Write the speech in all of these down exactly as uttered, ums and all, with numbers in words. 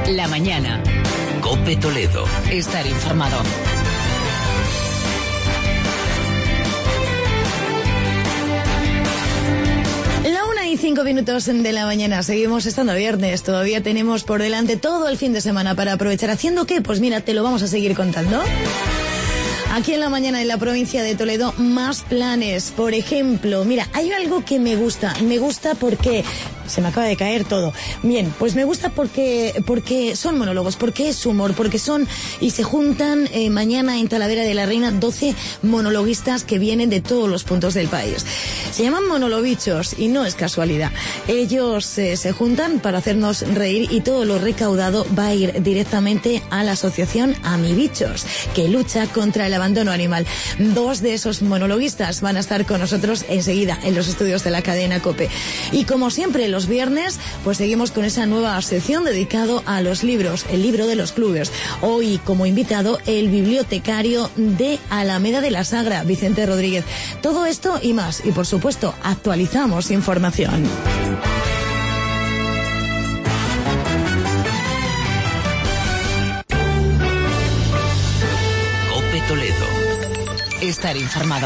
La mañana. COPE Toledo. Estar informado. La una y cinco minutos de la mañana. Seguimos estando viernes. Todavía tenemos por delante todo el fin de semana para aprovechar. ¿Haciendo qué? Pues mira, te lo vamos a seguir contando. Aquí en La Mañana, en la provincia de Toledo, más planes. Por ejemplo, mira, hay algo que me gusta. Me gusta porque... Se me acaba de caer todo. Bien, pues me gusta porque porque son monólogos, porque es humor, porque son y se juntan eh, mañana en Talavera de la Reina doce monologuistas que vienen de todos los puntos del país. Se llaman monolobichos y no es casualidad. Ellos eh, se juntan para hacernos reír y todo lo recaudado va a ir directamente a la asociación Amibichos, que lucha contra el abandono animal. Dos de esos monologuistas van a estar con nosotros enseguida en los estudios de la cadena COPE. Y como siempre, los viernes, pues seguimos con esa nueva sección dedicado a los libros, el libro de los clubes. Hoy, como invitado, el bibliotecario de Alameda de la Sagra, Vicente Rodríguez. Todo esto y más. Y por supuesto, actualizamos información. COPE Toledo. Estar informado.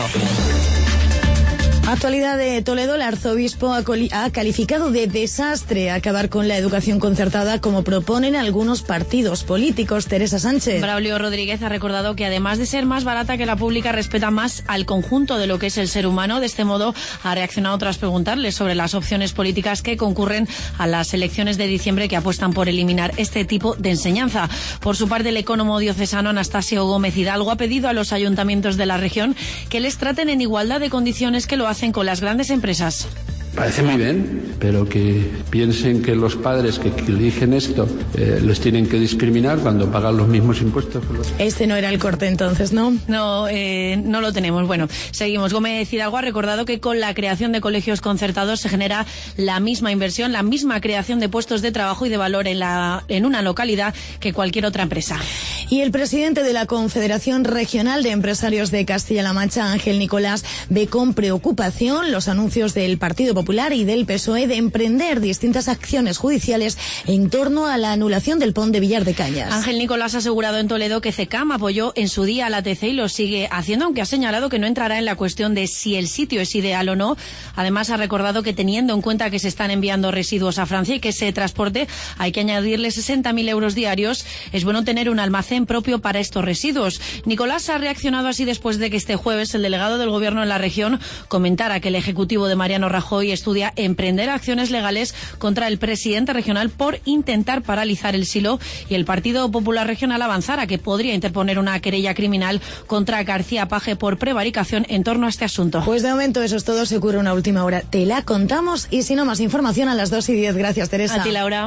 Actualidad de Toledo, el arzobispo ha, ha calificado de desastre acabar con la educación concertada como proponen algunos partidos políticos. Teresa Sánchez. Braulio Rodríguez ha recordado que además de ser más barata que la pública, respeta más al conjunto de lo que es el ser humano. De este modo ha reaccionado tras preguntarle sobre las opciones políticas que concurren a las elecciones de diciembre que apuestan por eliminar este tipo de enseñanza. Por su parte, el ecónomo diocesano Anastasio Gómez Hidalgo ha pedido a los ayuntamientos de la región que les traten en igualdad de condiciones que lo hacen con las grandes empresas. Parece muy bien, pero que piensen que los padres que eligen esto eh, les tienen que discriminar cuando pagan los mismos impuestos. Que los... Este no era el corte entonces, ¿no? No, eh, no lo tenemos. Bueno, seguimos. Gómez Hidalgo ha recordado que con la creación de colegios concertados se genera la misma inversión, la misma creación de puestos de trabajo y de valor en, la, en una localidad que cualquier otra empresa. Y el presidente de la Confederación Regional de Empresarios de Castilla-La Mancha, Ángel Nicolás, ve con preocupación los anuncios del Partido Popular y del P S O E de emprender distintas acciones judiciales en torno a la anulación del Pont de Villar de Cañas. Ángel Nicolás ha asegurado en Toledo que CECAM apoyó en su día a la T C y lo sigue haciendo, aunque ha señalado que no entrará en la cuestión de si el sitio es ideal o no. Además, ha recordado que teniendo en cuenta que se están enviando residuos a Francia y que ese transporte hay que añadirle sesenta mil euros diarios, es bueno tener un almacén propio para estos residuos. Nicolás ha reaccionado así después de que este jueves el delegado del Gobierno en la región comentara que el Ejecutivo de Mariano Rajoy estudia emprender acciones legales contra el presidente regional por intentar paralizar el silo y el Partido Popular Regional avanzara que podría interponer una querella criminal contra García Paje por prevaricación en torno a este asunto. Pues de momento eso es todo, se ocurre una última hora. Te la contamos y si no, más información a las dos y diez. Gracias, Teresa. A ti, Laura.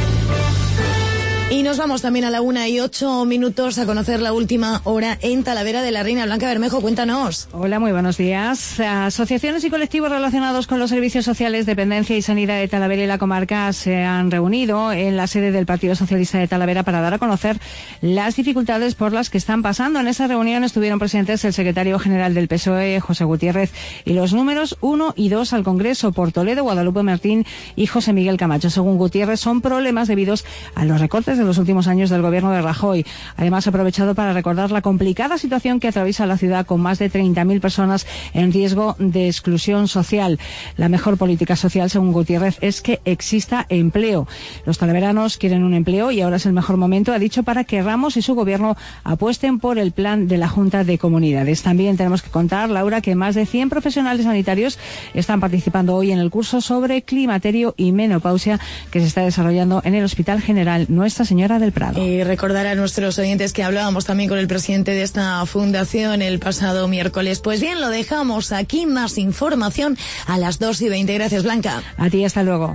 Y nos vamos también a la una y ocho minutos a conocer la última hora en Talavera de la Reina. Blanca Bermejo, cuéntanos. Hola, muy buenos días. Asociaciones y colectivos relacionados con los servicios sociales, dependencia y sanidad de Talavera y la comarca se han reunido en la sede del Partido Socialista de Talavera para dar a conocer las dificultades por las que están pasando. En esa reunión estuvieron presentes el secretario general del P S O E, José Gutiérrez, y los números uno y dos al Congreso por Toledo, Guadalupe Martín y José Miguel Camacho. Según Gutiérrez, son problemas debidos a los recortes de los últimos años del gobierno de Rajoy. Además, ha aprovechado para recordar la complicada situación que atraviesa la ciudad con más de treinta mil personas en riesgo de exclusión social. La mejor política social, según Gutiérrez, es que exista empleo. Los talaveranos quieren un empleo y ahora es el mejor momento, ha dicho, para que Ramos y su gobierno apuesten por el plan de la Junta de Comunidades. También tenemos que contar, Laura, que más de cien profesionales sanitarios están participando hoy en el curso sobre climaterio y menopausia que se está desarrollando en el Hospital General Nuestra Señora del Prado. Y recordar a nuestros oyentes que hablábamos también con el presidente de esta fundación el pasado miércoles. Pues bien, lo dejamos aquí. Más información a las dos y veinte. Gracias, Blanca. A ti, hasta luego.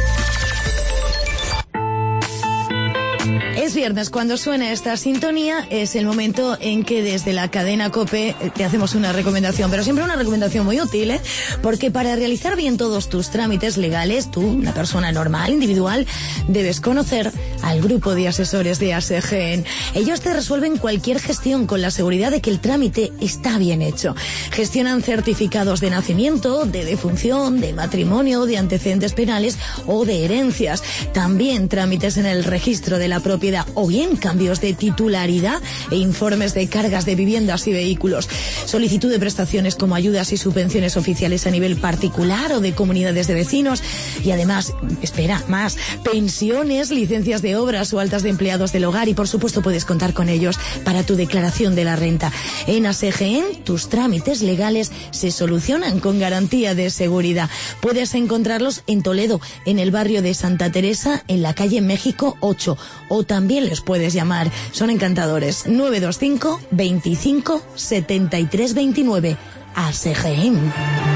Es viernes, cuando suena esta sintonía es el momento en que desde la cadena COPE te hacemos una recomendación, pero siempre una recomendación muy útil, ¿eh? Porque para realizar bien todos tus trámites legales, tú, una persona normal, individual, debes conocer al grupo de asesores de ASEGEN. Ellos te resuelven cualquier gestión con la seguridad de que el trámite está bien hecho. Gestionan certificados de nacimiento, de defunción, de matrimonio, de antecedentes penales o de herencias. También trámites en el registro de la propiedad o bien cambios de titularidad e informes de cargas de viviendas y vehículos. Solicitud de prestaciones como ayudas y subvenciones oficiales a nivel particular o de comunidades de vecinos. Y además, espera, más, pensiones, licencias de obras o altas de empleados del hogar, y por supuesto puedes contar con ellos para tu declaración de la renta. En ASEGEN, tus trámites legales se solucionan con garantía de seguridad. Puedes encontrarlos en Toledo, en el barrio de Santa Teresa, en la calle México ocho, o también les puedes llamar. Son encantadores. nueve dos cinco, veinticinco, setenta y tres veintinueve. ASEGEN.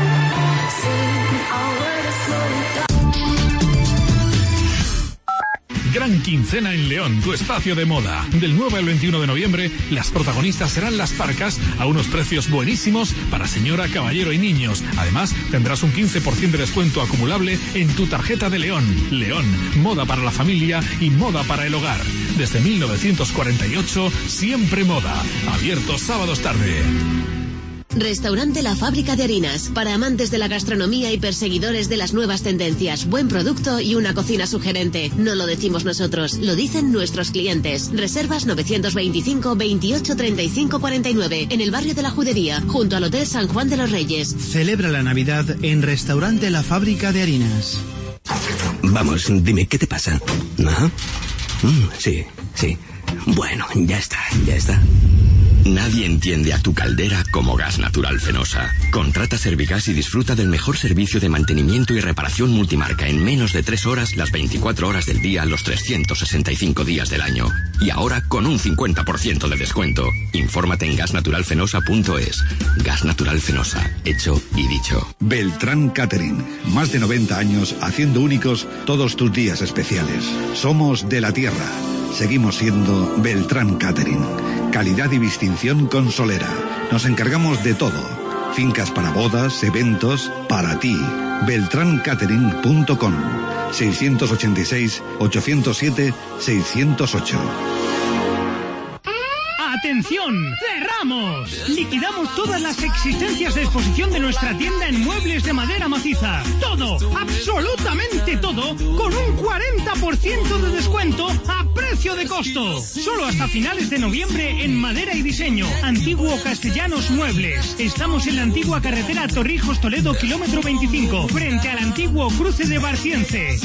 Gran quincena en León, tu espacio de moda. Del nueve al veintiuno de noviembre, las protagonistas serán las Parcas a unos precios buenísimos para señora, caballero y niños. Además, tendrás un quince por ciento de descuento acumulable en tu tarjeta de León. León, moda para la familia y moda para el hogar. Desde mil novecientos cuarenta y ocho, siempre moda. Abierto sábados tarde. Restaurante La Fábrica de Harinas, para amantes de la gastronomía y perseguidores de las nuevas tendencias. Buen producto y una cocina sugerente. No lo decimos nosotros, lo dicen nuestros clientes. Reservas novecientos veinticinco, veintiocho, treinta y cinco, cuarenta y nueve, en el barrio de la Judería, junto al Hotel San Juan de los Reyes. Celebra la Navidad en Restaurante La Fábrica de Harinas. Vamos, dime, ¿qué te pasa? ¿Ah? Mm, sí, sí. Bueno, ya está, ya está. Nadie entiende a tu caldera como Gas Natural Fenosa. Contrata Servigas y disfruta del mejor servicio de mantenimiento y reparación multimarca en menos de tres horas, las veinticuatro horas del día, los trescientos sesenta y cinco días del año. Y ahora con un cincuenta por ciento de descuento. Infórmate en gas natural fenosa punto es. Gas Natural Fenosa, hecho y dicho. Beltrán Catering. Más de noventa años haciendo únicos todos tus días especiales. Somos de la tierra. Seguimos siendo Beltrán Catering. Calidad y distinción con Solera. Nos encargamos de todo. Fincas para bodas, eventos, para ti. beltrán catering punto com. seiscientos ochenta y seis, ochocientos siete, seiscientos ocho. ¡Atención! ¡Cerramos! Liquidamos todas las existencias de exposición de nuestra tienda en muebles de madera maciza. Todo, absolutamente todo, con un cuarenta por ciento de descuento a precio de costo. Solo hasta finales de noviembre en madera y diseño. Antiguo Castellanos Muebles. Estamos en la antigua carretera Torrijos Toledo, kilómetro veinticinco, frente al antiguo cruce de Barciense.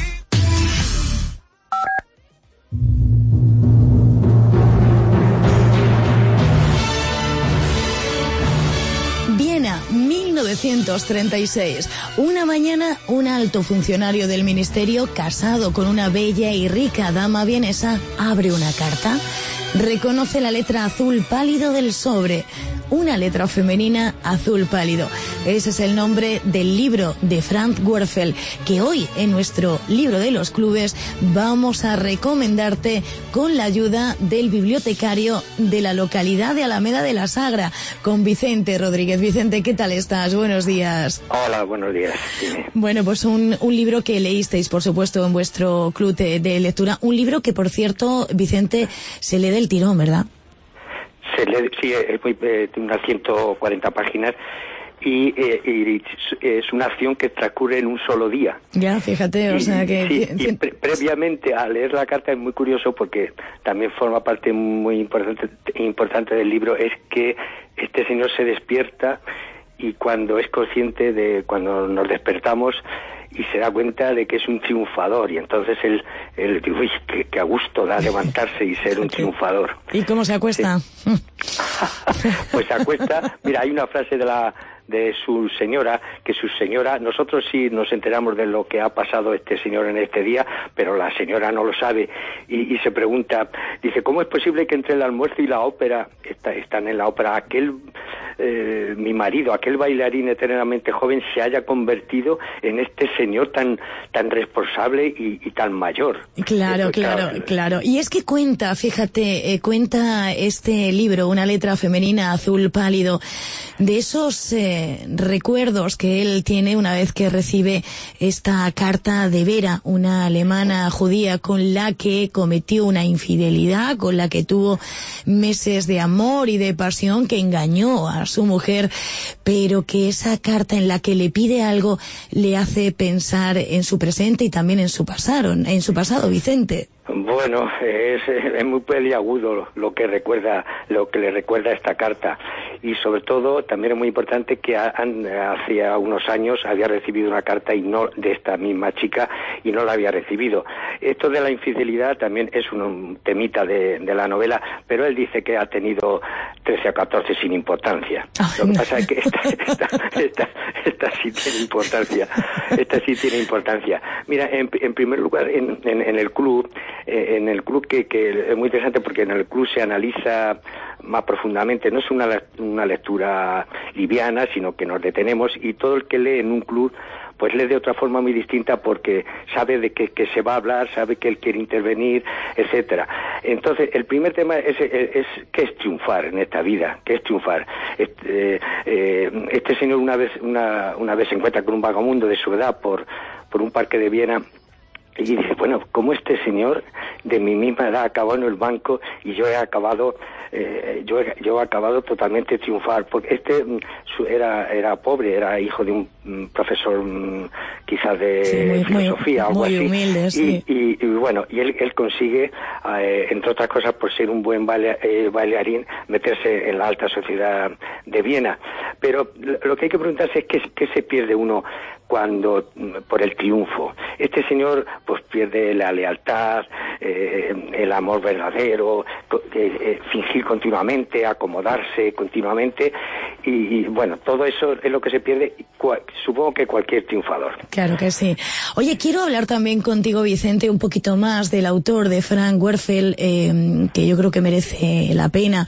mil novecientos treinta y seis. Una mañana, un alto funcionario del ministerio, casado con una bella y rica dama vienesa, abre una carta. Reconoce la letra azul pálido del sobre. Una letra femenina azul pálido. Ese es el nombre del libro de Frank Werfel, que hoy en nuestro libro de los clubes vamos a recomendarte con la ayuda del bibliotecario de la localidad de Alameda de la Sagra, con Vicente Rodríguez. Vicente, ¿qué tal estás? Buenos días. Hola, buenos días. Dime. Bueno, pues un, un libro que leísteis, por supuesto, en vuestro club de, de lectura. Un libro que, por cierto, Vicente, se lee del tirón, ¿verdad? Se lee, sí, es muy, eh, tiene unas ciento cuarenta páginas y, eh, y es una acción que transcurre en un solo día. Ya, fíjate, o y, sea que... Sí, y pre previamente a leer la carta es muy curioso porque también forma parte muy importante, importante del libro, es que este señor se despierta y cuando es consciente de, cuando nos despertamos, y se da cuenta de que es un triunfador, y entonces él, él dice, uy, que, que a gusto da levantarse y ser un triunfador. ¿Y cómo se acuesta? Sí. Pues se acuesta, mira, hay una frase de la de su señora, que su señora, nosotros sí nos enteramos de lo que ha pasado este señor en este día, pero la señora no lo sabe, y, y se pregunta, dice, ¿cómo es posible que entre el almuerzo y la ópera, está, están en la ópera, aquel, eh, mi marido, aquel bailarín eternamente joven, se haya convertido en este señor tan, tan responsable y, y tan mayor? Claro, pues, claro, claro, claro. Y es que cuenta, fíjate, eh, cuenta este libro, Una letra femenina azul pálido, de esos... Eh, eh, recuerdos que él tiene una vez que recibe esta carta de Vera, una alemana judía con la que cometió una infidelidad, con la que tuvo meses de amor y de pasión, que engañó a su mujer, pero que esa carta en la que le pide algo le hace pensar en su presente y también en su pasado, en su pasado, Vicente. Bueno, es, es muy peliagudo lo que recuerda, lo que le recuerda esta carta, y sobre todo también es muy importante que han, hacía unos años había recibido una carta y no de esta misma chica y no la había recibido. Esto de la infidelidad también es un temita de, de la novela, pero él dice que ha tenido trece o catorce sin importancia. Lo que pasa es que esta, esta, esta, esta sí tiene importancia, esta sí tiene importancia. Mira, en, en primer lugar, en, en, en el club, en el club que, que es muy interesante porque en el club se analiza más profundamente, no es una, una lectura liviana, sino que nos detenemos, y todo el que lee en un club pues lee de otra forma muy distinta porque sabe de qué, que se va a hablar, sabe que él quiere intervenir, etcétera. Entonces, el primer tema es, es, es qué es triunfar en esta vida, qué es triunfar. Este, eh, este señor una vez, una, una vez se encuentra con un vagabundo de su edad por, por un parque de Viena, y dice, bueno, ¿cómo este señor de mi misma edad acabó en el banco y yo he acabado, eh, yo he, yo he acabado totalmente triunfar? Porque este su, era era pobre, era hijo de un um, profesor um, quizás de sí, muy, filosofía, muy, algo muy así. Humilde, sí. y, y, y bueno, y él, él consigue, eh, entre otras cosas, por ser un buen baila, eh, bailarín, meterse en la alta sociedad de Viena. Pero lo que hay que preguntarse es qué, qué se pierde uno cuando por el triunfo. Este señor pues pierde la lealtad, eh, el amor verdadero, eh, eh, fingir continuamente, acomodarse continuamente, y, y bueno, todo eso es lo que se pierde, cual, supongo que cualquier triunfador. Claro que sí. Oye, quiero hablar también contigo, Vicente, un poquito más del autor de Frank Werfel, eh, que yo creo que merece la pena.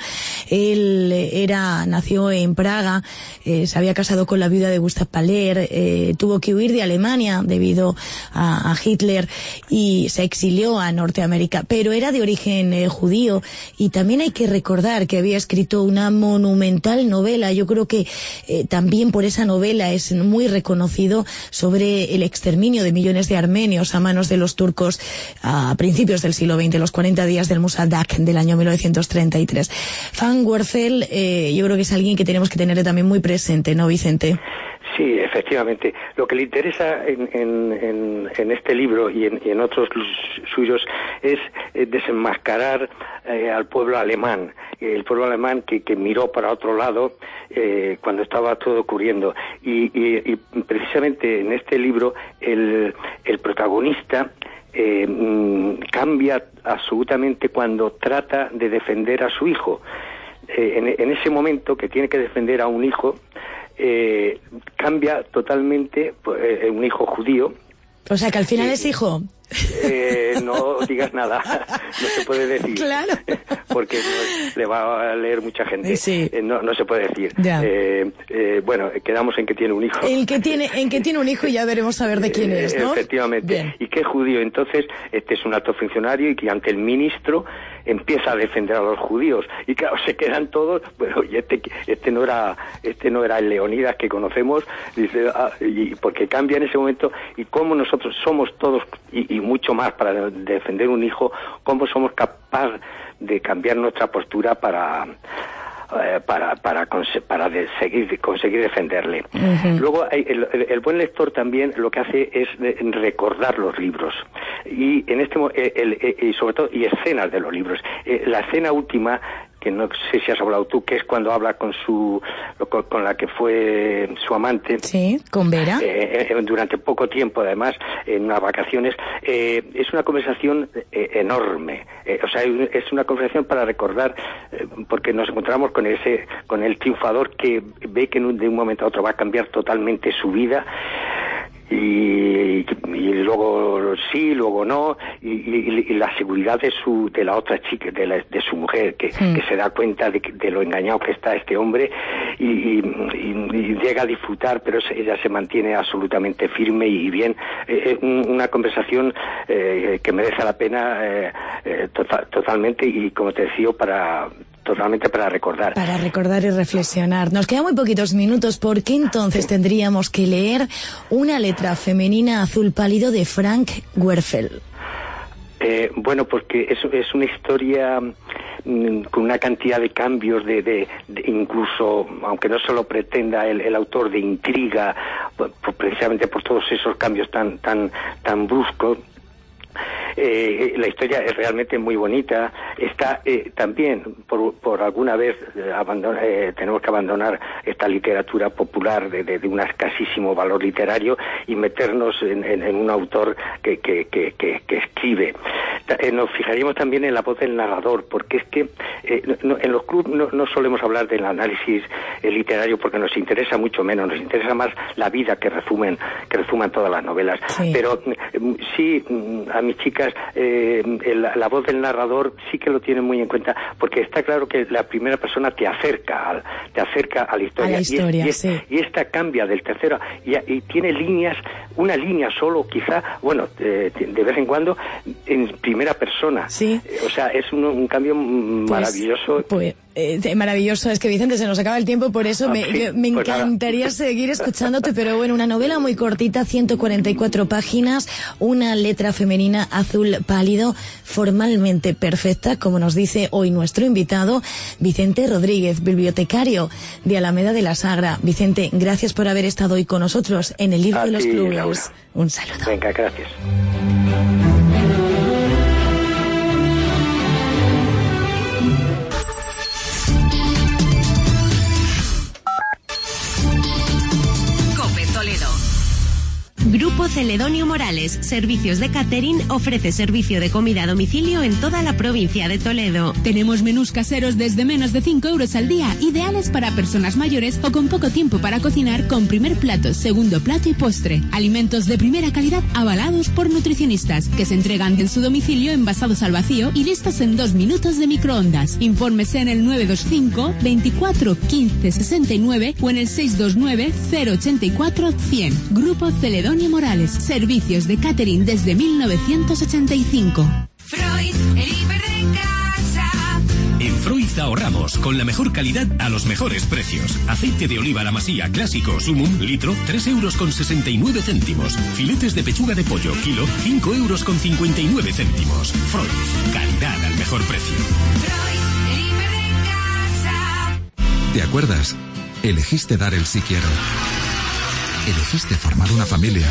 Él era, nació en Praga, eh, se había casado con la viuda de Gustav Mahler, eh, tuvo que huir de Alemania debido a, a Hitler y se exilió a Norteamérica, pero era de origen eh, judío, y también hay que recordar que había escrito una monumental novela. Yo creo que eh, también por esa novela es muy reconocido, sobre el exterminio de millones de armenios a manos de los turcos a principios del siglo veinte, los cuarenta días del Musadak del año mil novecientos treinta y tres. Frank Werfel, eh, yo creo que es alguien que tenemos que tener también muy presente, ¿no, Vicente? Sí, efectivamente. Lo que le interesa en, en, en, en este libro y en, y en otros suyos es eh, desenmascarar eh, al pueblo alemán, el pueblo alemán que, que miró para otro lado eh, cuando estaba todo ocurriendo. Y, y, y precisamente en este libro el, el protagonista eh, cambia absolutamente cuando trata de defender a su hijo. Eh, en, en ese momento que tiene que defender a un hijo, Eh, cambia totalmente, eh, un hijo judío. O sea, que al final eh, es hijo. Eh, no digas nada, no se puede decir. Claro. Porque no, le va a leer mucha gente. Sí. Eh, no, no se puede decir. Eh, eh, bueno, quedamos en que tiene un hijo. El que tiene, en que tiene un hijo, y ya veremos a ver de quién es, ¿no? Efectivamente. Bien. Y qué judío. Entonces, este es un alto funcionario y que ante el ministro empieza a defender a los judíos. Y claro, se quedan todos, bueno, y este, este no era, este no era el Leonidas que conocemos, dice, ah, y porque cambia en ese momento, y cómo nosotros somos todos, y, y mucho más para defender un hijo, cómo somos capaces de cambiar nuestra postura para eh, para para para de seguir conseguir defenderle. Uh-huh. Luego el, el, el buen lector también lo que hace es de, recordar los libros, y en este el, el, y sobre todo y escenas de los libros. Eh, la escena última, que no sé si has hablado tú, que es cuando habla con su con, con la que fue su amante. Sí, con Vera. Eh, eh, durante poco tiempo, además, en unas vacaciones. Eh, es una conversación eh, enorme. Eh, o sea, es una conversación para recordar, eh, porque nos encontramos con ese, con el triunfador que ve que de un momento a otro va a cambiar totalmente su vida. Y, y luego sí, luego no, y, y, y la seguridad de su de la otra chica, de, la, de su mujer, que, mm. que se da cuenta de, de lo engañado que está este hombre, y, y, y, y llega a disfrutar, pero ella se mantiene absolutamente firme y bien. Eh, una conversación eh, que merece la pena eh, eh, total, totalmente, y como te decía, para totalmente para recordar. Para recordar y reflexionar. Nos quedan muy poquitos minutos. ¿Por qué entonces tendríamos que leer Una letra femenina azul pálido de Frank Werfel? Eh, bueno, porque es, es una historia mmm, con una cantidad de cambios, de, de, de incluso, aunque no se lo pretenda el, el autor, de intriga, por, por, precisamente por todos esos cambios tan tan tan bruscos. Eh, la historia es realmente muy bonita. Está eh, también por, por alguna vez eh, abandona, eh, tenemos que abandonar esta literatura popular de, de, de un escasísimo valor literario y meternos en, en, en un autor que, que, que, que, que escribe. Eh, nos fijaríamos también en la voz del narrador, porque es que eh, no, en los clubes no, no solemos hablar del análisis eh, literario porque nos interesa mucho menos, nos interesa más la vida que resumen que resuman todas las novelas. Sí. Pero eh, sí, a mis chicas Eh, el, la voz del narrador sí que lo tienen muy en cuenta, porque está claro que la primera persona te acerca al, te acerca a la historia, a la historia y, es, sí. y, es, y esta cambia del tercero y, y tiene líneas, una línea solo quizá, bueno, de, de vez en cuando en primera persona. Sí. O sea, es un, un cambio maravilloso. Pues, pues eh, maravilloso. Es que, Vicente, se nos acaba el tiempo, por eso ah, me, sí, me pues encantaría nada. seguir escuchándote, pero bueno, una novela muy cortita, ciento cuarenta y cuatro páginas, una letra femenina azul pálido, formalmente perfecta, como nos dice hoy nuestro invitado, Vicente Rodríguez, bibliotecario de Alameda de la Sagra. Vicente, gracias por haber estado hoy con nosotros en el Libro A de los ti, Clubes. Laura. Un saludo. Venga, gracias. Grupo Celedonio Morales, Servicios de Catering, ofrece servicio de comida a domicilio en toda la provincia de Toledo. Tenemos menús caseros desde menos de cinco euros al día, ideales para personas mayores o con poco tiempo para cocinar, con primer plato, segundo plato y postre. Alimentos de primera calidad avalados por nutricionistas, que se entregan en su domicilio envasados al vacío y listos en dos minutos de microondas. Infórmese en el nueve dos cinco, veinticuatro, quince, sesenta y nueve o en el seis dos nueve, cero ochenta y cuatro, cien. Grupo Celedonio Morales, servicios de catering desde mil novecientos ochenta y cinco. Freud, el hiper de casa. En Freud ahorramos con la mejor calidad a los mejores precios. Aceite de oliva La Masía clásico Sumum, litro, tres euros con sesenta y nueve céntimos. Filetes de pechuga de pollo, kilo, cinco euros con cincuenta y nueve céntimos. Freud, calidad al mejor precio. Freud, el hiper de casa. ¿Te acuerdas? Elegiste dar el sí quiero. Elegiste formar una familia.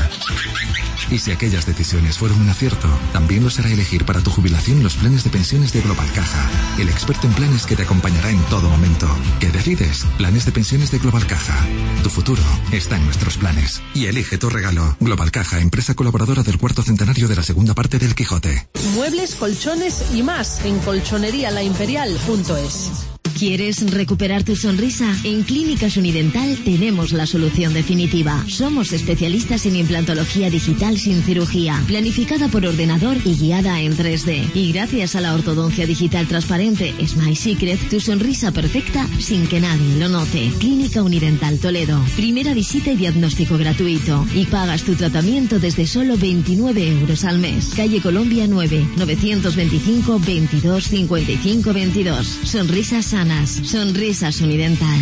Y si aquellas decisiones fueron un acierto, también lo será elegir para tu jubilación los planes de pensiones de Global Caja, el experto en planes que te acompañará en todo momento. ¿Qué decides? Planes de pensiones de Global Caja. Tu futuro está en nuestros planes. Y elige tu regalo. Global Caja, empresa colaboradora del cuarto centenario de la segunda parte del Quijote. Muebles, colchones y más en colchonería la imperial punto es. ¿Quieres recuperar tu sonrisa? En Clínicas Unidental tenemos la solución definitiva. Somos especialistas en implantología digital sin cirugía, planificada por ordenador y guiada en tres D. Y gracias a la ortodoncia digital transparente Smile Secret, tu sonrisa perfecta sin que nadie lo note. Clínica Unidental Toledo. Primera visita y diagnóstico gratuito. Y pagas tu tratamiento desde solo veintinueve euros al mes. Calle Colombia nueve, novecientos veinticinco, veintidós, cincuenta y cinco, veintidós. Sonrisas sanas. Sonrisas Unidental.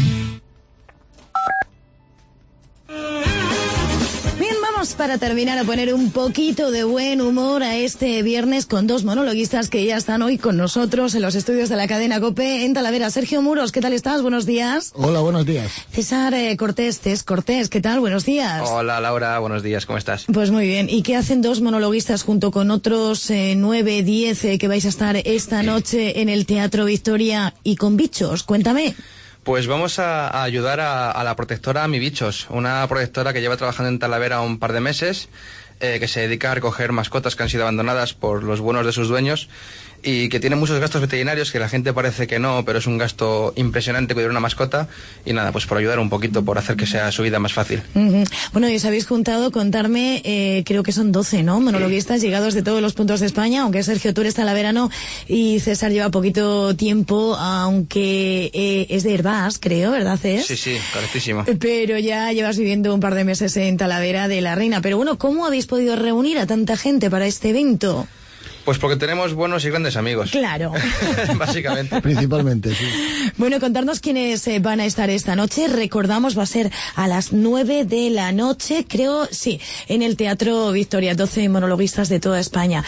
Bien, vamos para terminar a poner un poquito de buen humor a este viernes con dos monologuistas que ya están hoy con nosotros en los estudios de la cadena COPE en Talavera. Sergio Muros, ¿qué tal estás? Buenos días. Hola, buenos días. César eh, Cortés, Cés Cortés, ¿qué tal? Buenos días. Hola, Laura, buenos días, ¿cómo estás? Pues muy bien. ¿Y qué hacen dos monologuistas junto con otros eh, nueve, diez eh, que vais a estar esta noche en el Teatro Victoria y con bichos? Cuéntame. Pues vamos a, a ayudar a, a la protectora Mi Bichos, una protectora que lleva trabajando en Talavera un par de meses, eh, que se dedica a recoger mascotas que han sido abandonadas por los buenos de sus dueños y que tiene muchos gastos veterinarios que la gente parece que no, pero es un gasto impresionante cuidar una mascota y nada, pues por ayudar un poquito, por hacer que sea su vida más fácil. Uh-huh. Bueno, y os habéis juntado, contarme, eh, creo que son doce, ¿no? Monologuistas llegados de todos los puntos de España, aunque Sergio, tú eres talaverano y César lleva poquito tiempo, aunque eh, es de Herbás, creo, ¿verdad, Cés? Sí, sí, correctísimo. Pero ya llevas viviendo un par de meses en Talavera de la Reina. Pero bueno, ¿cómo habéis podido reunir a tanta gente para este evento? Pues porque tenemos buenos y grandes amigos. Claro. Básicamente. Principalmente, sí. Bueno, contarnos quiénes eh, van a estar esta noche. Recordamos, va a ser a las nueve de la noche, creo, sí, en el Teatro Victoria, doce monologuistas de toda España.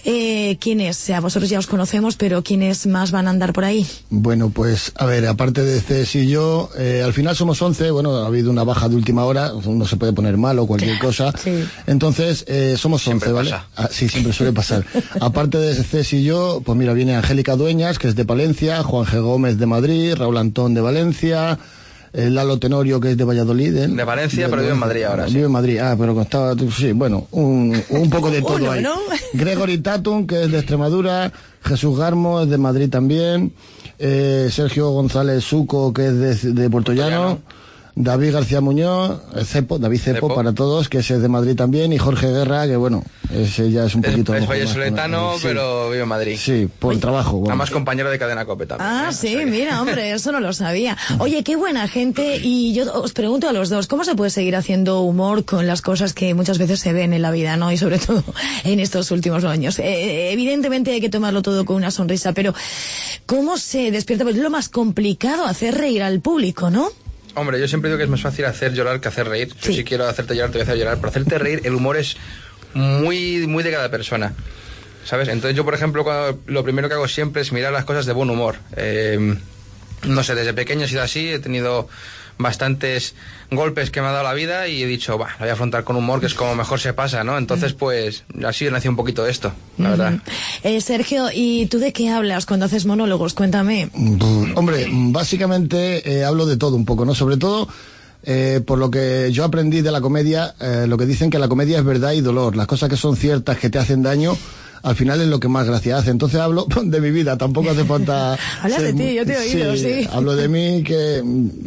Eh, ¿Quiénes? A vosotros ya os conocemos, pero ¿quiénes más van a andar por ahí? Bueno, pues, a ver, aparte de Cés y yo, eh, al final somos once, bueno, ha habido una baja de última hora, uno se puede poner mal o cualquier cosa. Sí. Entonces, eh, somos once, ¿vale? Ah, sí, siempre suele pasar. Aparte de Cés y yo, pues mira, viene Angélica Dueñas, que es de Palencia, Juan G. Gómez de Madrid, Raúl Antón de Valencia, eh, Lalo Tenorio, que es de Valladolid. ¿eh? De Valencia, de, pero vive en Madrid ahora. Vive sí. en Madrid, ah, pero estaba, sí, bueno, un, un poco de todo Uno, ahí. ¿no? Gregory Tatum, que es de Extremadura, Jesús Garmo, es de Madrid también, eh, Sergio González Suco, que es de, de Puerto Llano, David García Muñoz, Cepo, David Cepo, Cepo para todos, que ese es de Madrid también, y Jorge Guerra, que bueno, ese ya es un poquito... Es, es vallesoletano, sí. pero vive en Madrid. Sí, por el trabajo. Bueno. Además compañero de Cadena COPE también. Ah, ¿eh? sí, no mira, hombre, eso no lo sabía. Oye, qué buena gente, y yo os pregunto a los dos, ¿cómo se puede seguir haciendo humor con las cosas que muchas veces se ven en la vida, ¿no? Y sobre todo en estos últimos años. Eh, evidentemente hay que tomarlo todo con una sonrisa, pero ¿cómo se despierta? Pues es lo más complicado, hacer reír al público, ¿no? Hombre, yo siempre digo que es más fácil hacer llorar que hacer reír. Sí. Yo si quiero hacerte llorar, te voy a hacer llorar. Pero hacerte reír, el humor es muy, muy de cada persona, ¿sabes? Entonces yo, por ejemplo, cuando, lo primero que hago siempre es mirar las cosas de buen humor. Eh, no sé, desde pequeño he sido así, he tenido bastantes golpes que me ha dado la vida y he dicho, va, la voy a afrontar con humor, que es como mejor se pasa, ¿no? Entonces, pues, así nació un poquito de esto, la verdad. Uh-huh. eh, Sergio, ¿y tú de qué hablas cuando haces monólogos? Cuéntame. Hombre, básicamente eh, hablo de todo un poco, ¿no? Sobre todo... Eh, por lo que yo aprendí de la comedia, eh, lo que dicen que la comedia es verdad y dolor. Las cosas que son ciertas, que te hacen daño, al final es lo que más gracia hace. Entonces hablo de mi vida, tampoco hace falta... Hablas de ti, yo te he oído, sí, sí. Hablo de mí, que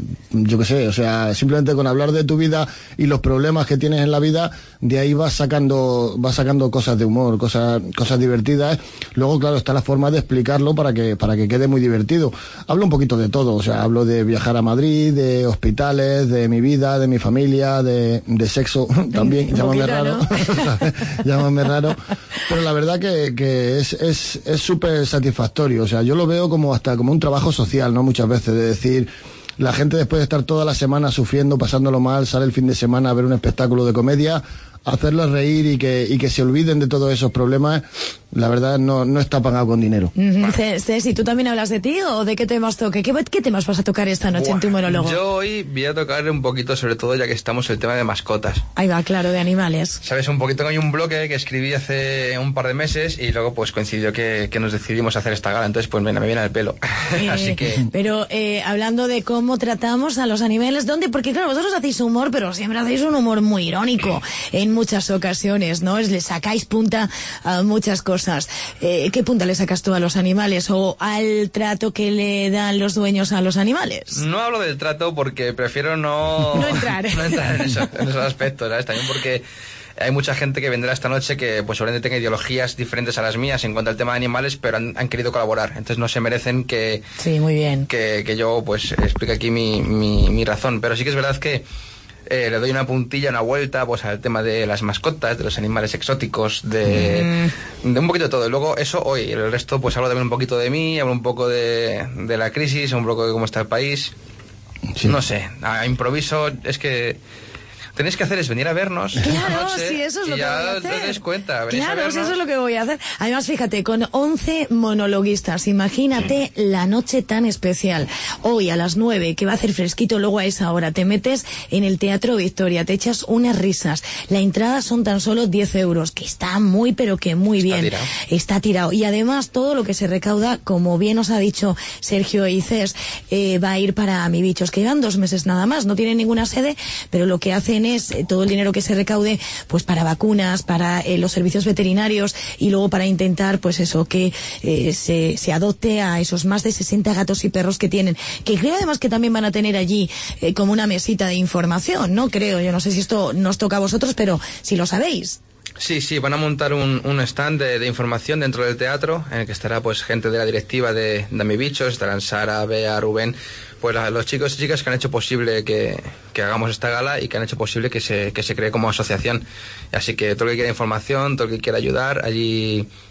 yo qué sé, o sea, simplemente con hablar de tu vida y los problemas que tienes en la vida, de ahí vas sacando vas sacando cosas de humor, cosas cosas divertidas. Luego, claro, está la forma de explicarlo para que para que quede muy divertido. Hablo un poquito de todo, o sea, hablo de viajar a Madrid, de hospitales, de mi vida, de mi familia, de, de sexo también, llámame raro, ¿no? Llámame raro, pero la verdad que, que es es es súper satisfactorio, o sea, yo lo veo como hasta como un trabajo social, ¿no? Muchas veces, de decir, la gente después de estar toda la semana sufriendo, pasándolo mal, sale el fin de semana a ver un espectáculo de comedia, hacerlos reír y que y que se olviden de todos esos problemas, la verdad no no está pagado con dinero. Uh-huh. Ceci, ¿tú también hablas de ti o de qué temas toque? ¿Qué, qué temas vas a tocar esta noche Buah, en tu monólogo? Yo hoy voy a tocar un poquito, sobre todo ya que estamos en el tema de mascotas. Ahí va, claro, de animales. Sabes, un poquito, hay un bloque que escribí hace un par de meses y luego pues coincidió que, que nos decidimos hacer esta gala, entonces pues mira, me viene al pelo. Eh, Así que... Pero eh, hablando de cómo tratamos a los animales, ¿dónde? Porque claro, vosotros hacéis humor, pero siempre hacéis un humor muy irónico en muchas ocasiones, ¿no? Le sacáis punta a muchas cosas. Eh, ¿Qué punta le sacas tú a los animales o al trato que le dan los dueños a los animales? No hablo del trato porque prefiero no... No entrar. no entrar en, eso, en esos aspectos, ¿sabes? También porque hay mucha gente que vendrá esta noche que pues seguramente tenga ideologías diferentes a las mías en cuanto al tema de animales, pero han, han querido colaborar. Entonces no se merecen que... Sí, muy bien. Que, que yo pues explique aquí mi, mi, mi razón. Pero sí que es verdad que Eh, le doy una puntilla, una vuelta pues al tema de las mascotas, de los animales exóticos, de, mm. de un poquito de todo. Y luego eso hoy, el resto pues hablo también un poquito de mí, hablo un poco de, de la crisis, un poco de cómo está el país. Sí. No sé, a improviso, es que... tenéis que hacer es venir a vernos. Claro, noche, sí, eso es lo que voy a hacer. Y ya te des cuenta, venís claro, a vernos. Sí, eso es lo que voy a hacer. Además, fíjate, con once monologuistas, imagínate sí. la noche tan especial. Hoy a las nueve, que va a hacer fresquito, luego a esa hora te metes en el Teatro Victoria, te echas unas risas. La entrada son tan solo diez euros, que está muy, pero que muy está bien. Tirado. Está tirado. Y además, todo lo que se recauda, como bien os ha dicho Sergio y Cés, eh, va a ir para Mi Bichos, que llevan dos meses nada más. No tienen ninguna sede, pero lo que hacen es eh, todo el dinero que se recaude pues para vacunas, para eh, los servicios veterinarios y luego para intentar pues eso, que eh, se, se adopte a esos más de sesenta gatos y perros que tienen, que creo además que también van a tener allí eh, como una mesita de información, ¿no? Creo, yo no sé si esto nos toca a vosotros, pero si lo sabéis. Sí, sí, van a montar un, un stand de, de información dentro del teatro, en el que estará pues gente de la directiva de, de Mi Bichos, estarán Sara, Bea, Rubén, pues la, los chicos y chicas que han hecho posible que, que hagamos esta gala y que han hecho posible que se, que se cree como asociación. Así que todo el que quiera información, todo el que quiera ayudar, allí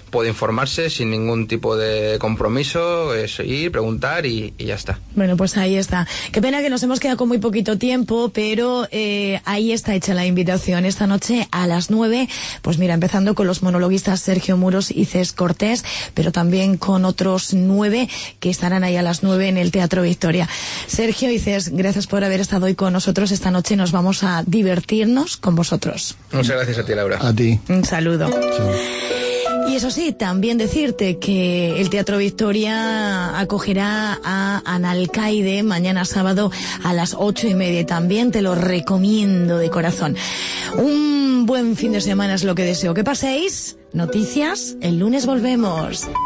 puede informarse sin ningún tipo de compromiso, es ir, preguntar y, y ya está. Bueno, pues ahí está. Qué pena que nos hemos quedado con muy poquito tiempo, pero eh, ahí está hecha la invitación. Esta noche a las nueve, pues mira, empezando con los monologuistas Sergio Muros y Cés Cortés, pero también con otros nueve que estarán ahí a las nueve en el Teatro Victoria. Sergio y Cés, gracias por haber estado hoy con nosotros. Esta noche nos vamos a divertirnos con vosotros. Muchas gracias a ti, Laura. A ti. Un saludo. Y eso sí, también decirte que el Teatro Victoria acogerá a Analcaide mañana sábado a las ocho y media. También te lo recomiendo de corazón. Un buen fin de semana es lo que deseo que paséis. Noticias, el lunes volvemos.